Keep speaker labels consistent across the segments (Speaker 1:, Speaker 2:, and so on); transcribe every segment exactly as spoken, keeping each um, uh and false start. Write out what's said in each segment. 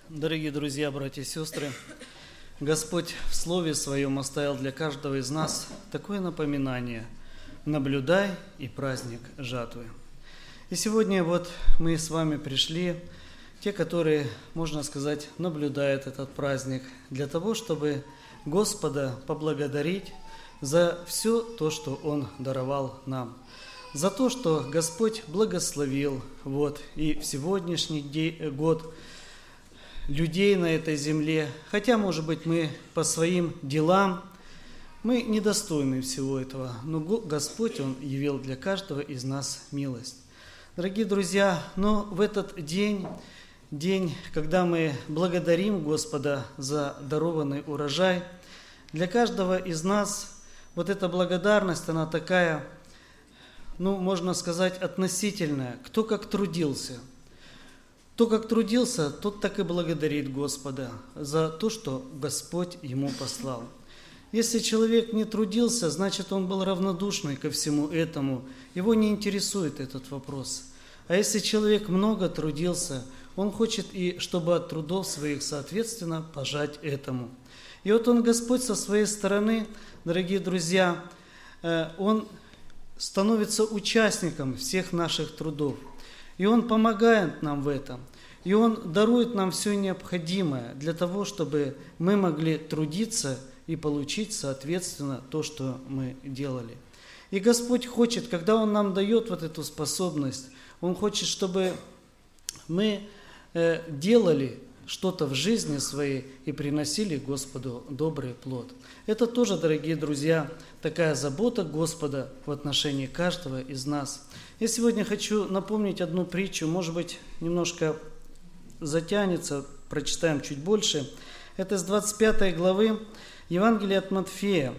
Speaker 1: Дорогие друзья, братья и сестры, Господь в Слове Своем оставил для каждого из нас такое напоминание: наблюдай и праздник жатвы. И сегодня вот мы с вами пришли, те, которые, можно сказать, наблюдают этот праздник, для того, чтобы Господа поблагодарить за все то, что Он даровал нам. За то, что Господь благословил вот, и в сегодняшний день, год людей на этой земле, хотя, может быть, мы по своим делам, мы недостойны всего этого, но Господь, Он явил для каждого из нас милость. Дорогие друзья, но в этот день, день, когда мы благодарим Господа за дарованный урожай, для каждого из нас вот эта благодарность, она такая, ну, можно сказать, относительная. Кто как трудился. Кто как трудился, тот так и благодарит Господа за то, что Господь ему послал. Если человек не трудился, значит, он был равнодушный ко всему этому. Его не интересует этот вопрос. А если человек много трудился, он хочет и чтобы от трудов своих, соответственно, пожать этому. И вот он, Господь, со своей стороны, дорогие друзья, Он становится участником всех наших трудов. И Он помогает нам в этом. И Он дарует нам все необходимое для того, чтобы мы могли трудиться и получить, соответственно, то, что мы делали. И Господь хочет, когда Он нам дает вот эту способность, Он хочет, чтобы мы э, делали что-то в жизни своей и приносили Господу добрый плод. Это тоже, дорогие друзья, такая забота Господа в отношении каждого из нас. Я сегодня хочу напомнить одну притчу, может быть, немножко затянется, прочитаем чуть больше. Это с двадцать пятой главы Евангелия от Матфея,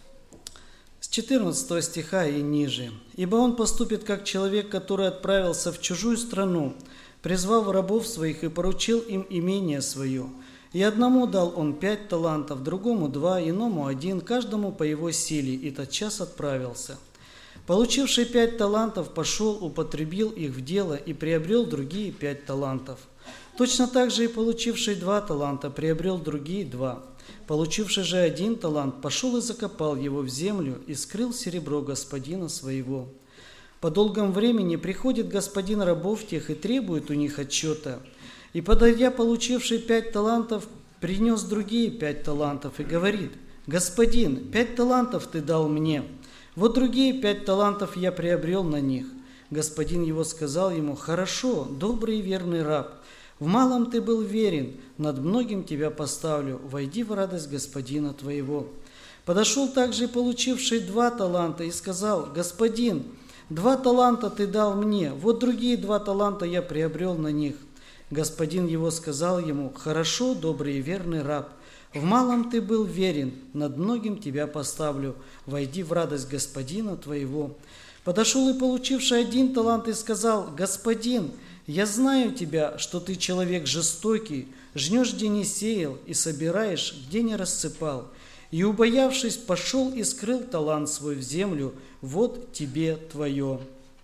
Speaker 1: с четырнадцатого стиха и ниже. «Ибо он поступит, как человек, который отправился в чужую страну, призвав рабов своих и поручил им имение свое. И одному дал он пять талантов, другому два, иному один, каждому по его силе, и тотчас отправился. Получивший пять талантов пошел, употребил их в дело и приобрел другие пять талантов. Точно так же и получивший два таланта приобрел другие два. Получивший же один талант пошел и закопал его в землю и скрыл серебро господина своего. По долгом времени приходит господин рабов тех и требует у них отчета. И, подойдя, получивший пять талантов, принес другие пять талантов и говорит: «Господин, пять талантов ты дал мне, вот другие пять талантов я приобрел на них». Господин его сказал ему: «Хорошо, добрый и верный раб, в малом ты был верен, над многим тебя поставлю, войди в радость господина твоего». Подошел также и получивший два таланта и сказал: «Господин, два таланта ты дал мне, вот другие два таланта я приобрел на них». Господин его сказал ему: «Хорошо, добрый и верный раб, в малом ты был верен, над многим тебя поставлю, войди в радость господина твоего». Подошел и получивший один талант и сказал: «Господин, я знаю тебя, что ты человек жестокий, жнешь, где не сеял, и собираешь, где не рассыпал. И, убоявшись, пошел и скрыл талант свой в землю, вот тебе твое».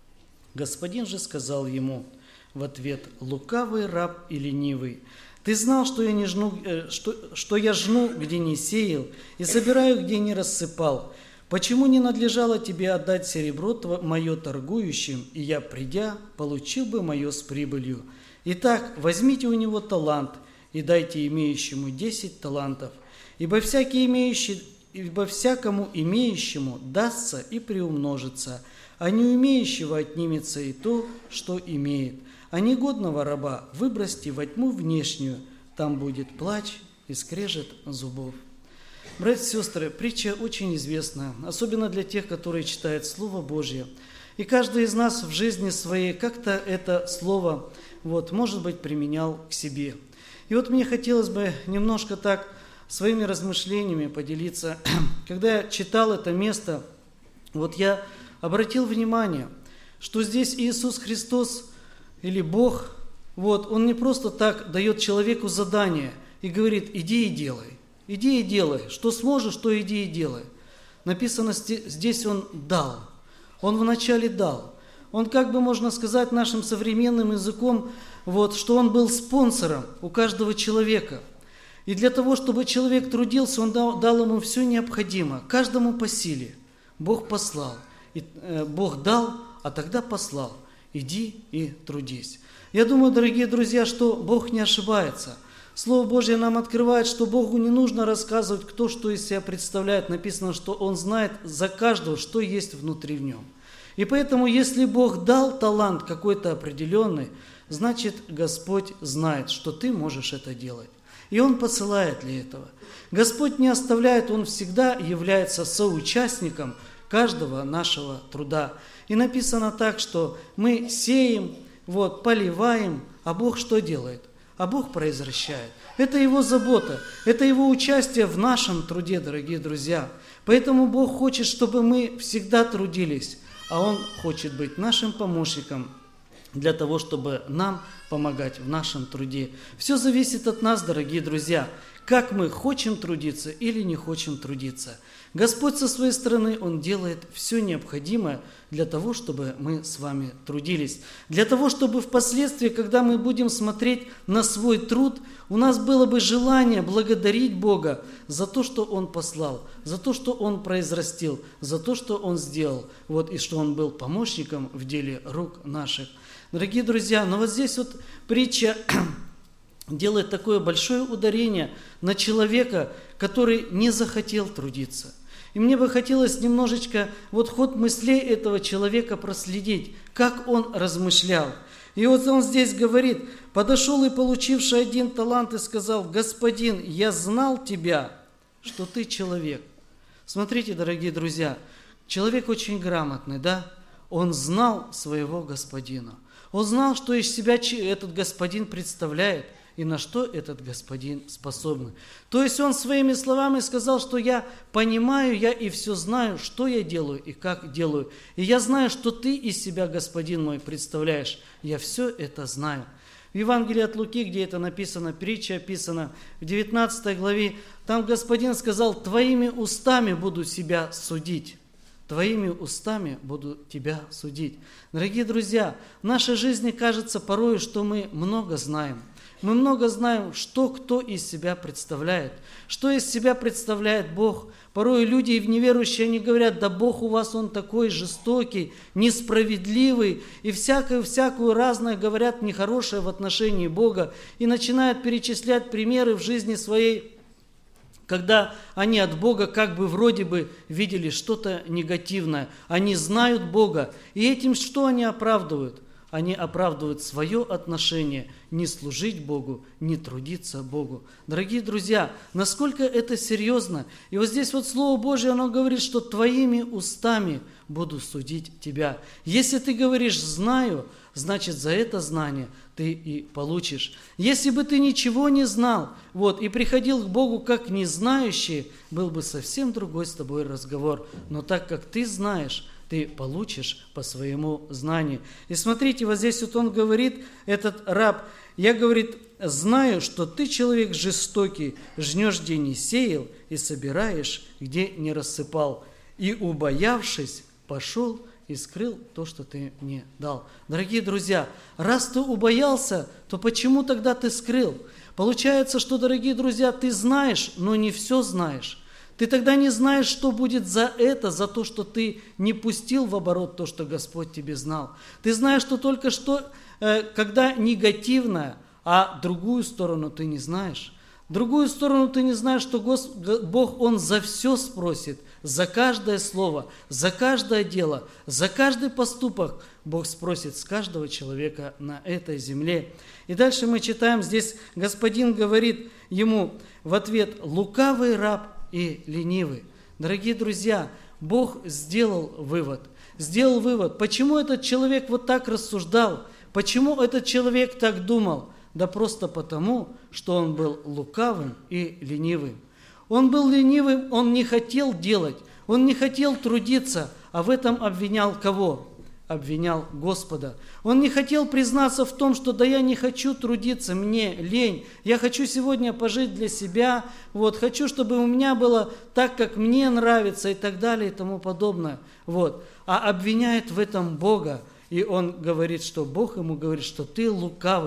Speaker 1: Господин же сказал ему в ответ: «Лукавый раб и ленивый, ты знал, что я, не жну, что, что я жну, где не сеял, и собираю, где не рассыпал. Почему не надлежало тебе отдать серебро мое торгующим, и я, придя, получил бы мое с прибылью? Итак, возьмите у него талант и дайте имеющему десять талантов, ибо всякий имеющий, ибо всякому имеющему дастся и приумножится, а не умеющего отнимется и то, что имеет. А негодного раба выбросьте во тьму внешнюю, там будет плач и скрежет зубов». Братья и сестры, притча очень известна, особенно для тех, которые читают Слово Божье. И каждый из нас в жизни своей как-то это Слово, вот, может быть, применял к себе. И вот мне хотелось бы немножко так своими размышлениями поделиться. Когда я читал это место, вот я обратил внимание, что здесь Иисус Христос или Бог, вот, Он не просто так дает человеку задание и говорит: «Иди и делай». Иди и делай. Что сможешь, то иди и делай. Написано здесь Он дал. Он вначале дал. Он, как бы можно сказать нашим современным языком, вот, что Он был спонсором у каждого человека. И для того, чтобы человек трудился, Он дал, дал ему все необходимое, каждому по силе. Бог послал, и, э, Бог дал, а тогда послал. Иди и трудись. Я думаю, дорогие друзья, что Бог не ошибается. Слово Божье нам открывает, что Богу не нужно рассказывать, кто что из себя представляет. Написано, что Он знает за каждого, что есть внутри в нем. И поэтому, если Бог дал талант какой-то определенный, значит, Господь знает, что ты можешь это делать. И Он посылает для этого. Господь не оставляет, Он всегда является соучастником каждого нашего труда. И написано так, что мы сеем, вот, поливаем, а Бог что делает? А Бог произвращает. Это Его забота, это Его участие в нашем труде, дорогие друзья. Поэтому Бог хочет, чтобы мы всегда трудились, а Он хочет быть нашим помощником для того, чтобы нам помогать в нашем труде. Все зависит от нас, дорогие друзья, как мы хотим трудиться или не хотим трудиться. Господь со своей стороны, Он делает все необходимое для того, чтобы мы с вами трудились. Для того, чтобы впоследствии, когда мы будем смотреть на свой труд, у нас было бы желание благодарить Бога за то, что Он послал, за то, что Он произрастил, за то, что Он сделал, вот, и что Он был помощником в деле рук наших. Дорогие друзья, но вот здесь вот притча делает такое большое ударение на человека, который не захотел трудиться. И мне бы хотелось немножечко вот ход мыслей этого человека проследить, как он размышлял. И вот он здесь говорит: подошел и получивший один талант и сказал: господин, я знал тебя, что ты человек. Смотрите, дорогие друзья, человек очень грамотный, да? Он знал своего господина. Он знал, что из себя этот господин представляет и на что этот господин способен. То есть он своими словами сказал, что я понимаю, я и все знаю, что я делаю и как делаю. И я знаю, что ты из себя, господин мой, представляешь. Я все это знаю. В Евангелии от Луки, где это написано, притча описана, в девятнадцатой главе, там господин сказал: твоими устами буду себя судить. Твоими устами буду тебя судить. Дорогие друзья, в нашей жизни кажется порой, что мы много знаем. Мы много знаем, что кто из себя представляет, что из себя представляет Бог. Порой люди неверующие, они говорят: да Бог у вас, Он такой жестокий, несправедливый, и всякую-всякую разное говорят нехорошее в отношении Бога, и начинают перечислять примеры в жизни своей, когда они от Бога как бы вроде бы видели что-то негативное. Они знают Бога, и этим что они оправдывают? Они оправдывают свое отношение не служить Богу, не трудиться Богу. Дорогие друзья, насколько это серьезно. И вот здесь вот Слово Божье, оно говорит, что твоими устами буду судить тебя. Если ты говоришь «знаю», значит, за это знание ты и получишь. Если бы ты ничего не знал, вот, и приходил к Богу как незнающий, был бы совсем другой с тобой разговор. Но так как ты знаешь, ты получишь по своему знанию. И смотрите, вот здесь вот он говорит, этот раб: я, говорит, знаю, что ты человек жестокий, жнешь, где не сеял, и собираешь, где не рассыпал. И, убоявшись, пошел и скрыл то, что ты мне дал. Дорогие друзья, раз ты убоялся, то почему тогда ты скрыл? Получается, что, дорогие друзья, ты знаешь, но не все знаешь. Ты тогда не знаешь, что будет за это, за то, что ты не пустил в оборот то, что Господь тебе знал. Ты знаешь, что только что, э, когда негативное, а другую сторону ты не знаешь. Другую сторону ты не знаешь, что Гос... Бог, Он за все спросит, за каждое слово, за каждое дело, за каждый поступок Бог спросит с каждого человека на этой земле. И дальше мы читаем, здесь Господин говорит ему в ответ: лукавый раб и ленивый. Дорогие друзья, Бог сделал вывод. Сделал вывод. Почему этот человек вот так рассуждал? Почему этот человек так думал? Да просто потому, что он был лукавым и ленивым. Он был ленивым, он не хотел делать, он не хотел трудиться, а в этом обвинял кого? Обвинял Господа. Он не хотел признаться в том, что да я не хочу трудиться, мне лень, я хочу сегодня пожить для себя, вот, хочу, чтобы у меня было так, как мне нравится и так далее и тому подобное. Вот. А обвиняет в этом Бога, и он говорит, что Бог ему говорит, что ты лукавый,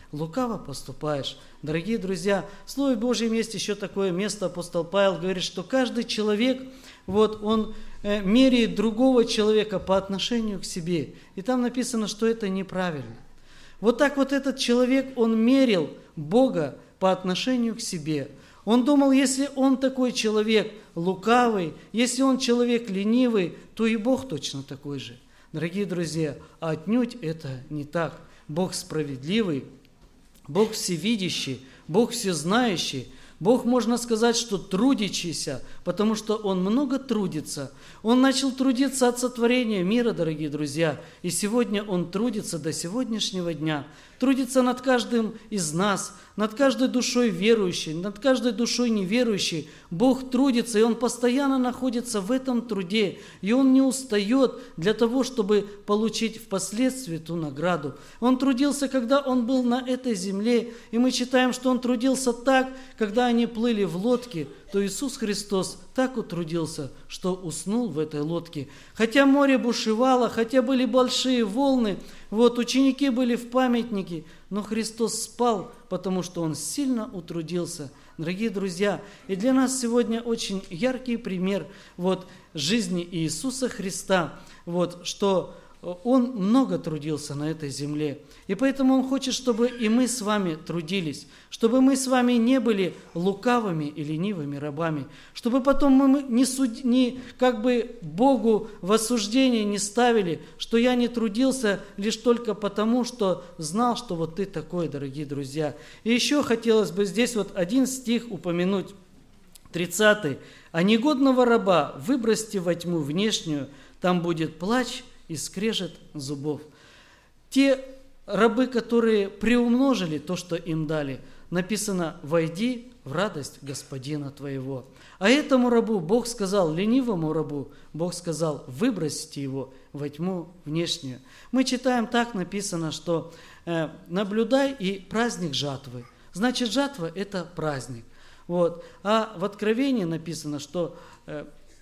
Speaker 1: лукаво поступаешь. Дорогие друзья, в Слове Божьем есть еще такое место, апостол Павел говорит, что каждый человек, вот он э, меряет другого человека по отношению к себе. И там написано, что это неправильно. Вот так вот этот человек, он мерил Бога по отношению к себе. Он думал, если он такой человек лукавый, если он человек ленивый, то и Бог точно такой же. Дорогие друзья, а отнюдь это не так. Бог справедливый, Бог всевидящий, Бог всезнающий, Бог, можно сказать, что трудящийся, потому что Он много трудится. Он начал трудиться от сотворения мира, дорогие друзья, и сегодня Он трудится до сегодняшнего дня. Трудится над каждым из нас, над каждой душой верующей, над каждой душой неверующей. Бог трудится, и Он постоянно находится в этом труде, и Он не устает для того, чтобы получить впоследствии ту награду. Он трудился, когда Он был на этой земле, и мы читаем, что Он трудился так, когда они плыли в лодке, то Иисус Христос так утрудился, что уснул в этой лодке. Хотя море бушевало, хотя были большие волны, вот ученики были в памятнике, но Христос спал, потому что Он сильно утрудился. Дорогие друзья, и для нас сегодня очень яркий пример вот, жизни Иисуса Христа, вот, что Он много трудился на этой земле. И поэтому Он хочет, чтобы и мы с вами трудились, чтобы мы с вами не были лукавыми и ленивыми рабами, чтобы потом мы не, суд... не как бы Богу в осуждение не ставили, что я не трудился лишь только потому, что знал, что вот ты такой, дорогие друзья. И еще хотелось бы здесь вот один стих упомянуть, тридцатый. «А негодного раба выбросьте во тьму внешнюю, там будет плач и скрежет зубов». Те рабы, которые приумножили то, что им дали, написано «войди в радость Господина твоего». А этому рабу Бог сказал, ленивому рабу, Бог сказал, выбросьте его во тьму внешнюю. Мы читаем, так написано, что э, наблюдай и праздник жатвы. Значит, жатва – это праздник. Вот. А в Откровении написано, что э,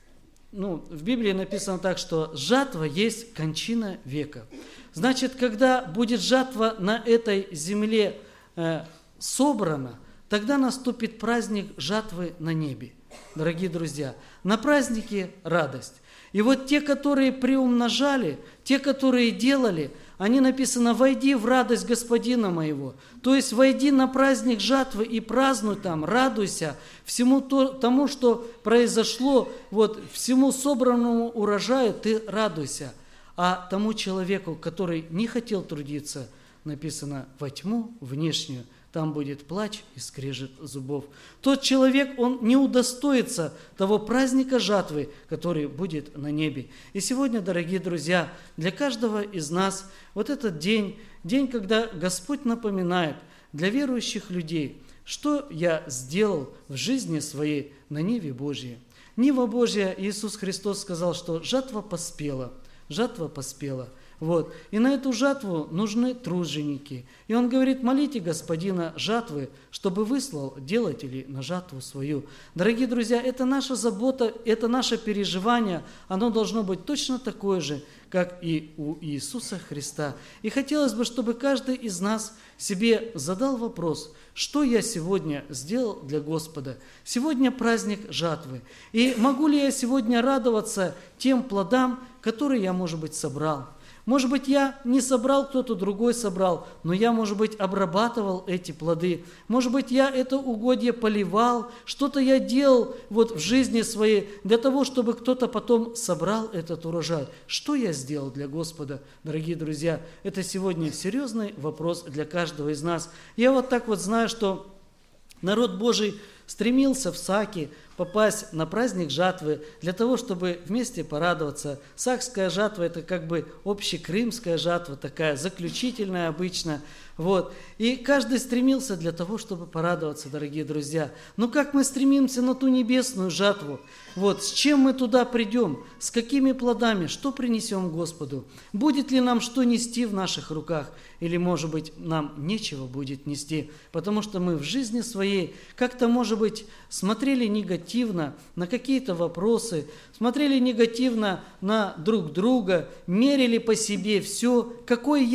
Speaker 1: ну, в Библии написано так, что жатва есть кончина века. Значит, когда будет жатва на этой земле э, собрана, тогда наступит праздник жатвы на небе. Дорогие друзья, на празднике радость. И вот те, которые приумножали, те, которые делали, они написано «войди в радость Господина моего». То есть войди на праздник жатвы и празднуй там, радуйся всему то, тому, что произошло, вот всему собранному урожаю ты радуйся. А тому человеку, который не хотел трудиться, написано «во тьму внешнюю». Там будет плач и скрежет зубов. Тот человек, он не удостоится того праздника жатвы, который будет на небе. И сегодня, дорогие друзья, для каждого из нас вот этот день, день, когда Господь напоминает для верующих людей, что я сделал в жизни своей на ниве Божьей. Нива Божья, Иисус Христос сказал, что жатва поспела, жатва поспела. Вот. И на эту жатву нужны труженики. И он говорит, молите Господина жатвы, чтобы выслал делателей на жатву свою. Дорогие друзья, это наша забота, это наше переживание, оно должно быть точно такое же, как и у Иисуса Христа. И хотелось бы, чтобы каждый из нас себе задал вопрос, что я сегодня сделал для Господа? Сегодня праздник жатвы. И могу ли я сегодня радоваться тем плодам, которые я, может быть, собрал? Может быть, я не собрал, кто-то другой собрал, но я, может быть, обрабатывал эти плоды. Может быть, я это угодье поливал, что-то я делал вот в жизни своей для того, чтобы кто-то потом собрал этот урожай. Что я сделал для Господа, дорогие друзья? Это сегодня серьезный вопрос для каждого из нас. Я вот так вот знаю, что народ Божий стремился в Саки попасть на праздник жатвы для того, чтобы вместе порадоваться. Сакская жатва – это как бы общекрымская жатва, такая заключительная обычно. Вот. И каждый стремился для того, чтобы порадоваться, дорогие друзья. Но как мы стремимся на ту небесную жатву? Вот. С чем мы туда придем? С какими плодами? Что принесем Господу? Будет ли нам что нести в наших руках? Или, может быть, нам нечего будет нести? Потому что мы в жизни своей как-то, может быть, смотрели негативно на какие-то вопросы, смотрели негативно на друг друга, мерили по себе все, какой я,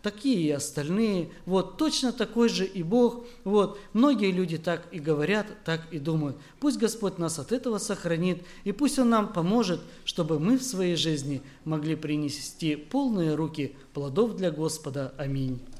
Speaker 1: такие и остальные. Вот точно такой же и Бог. Вот многие люди так и говорят, так и думают. Пусть Господь нас от этого сохранит, и пусть Он нам поможет, чтобы мы в своей жизни могли принести полные руки плодов для Господа. Аминь.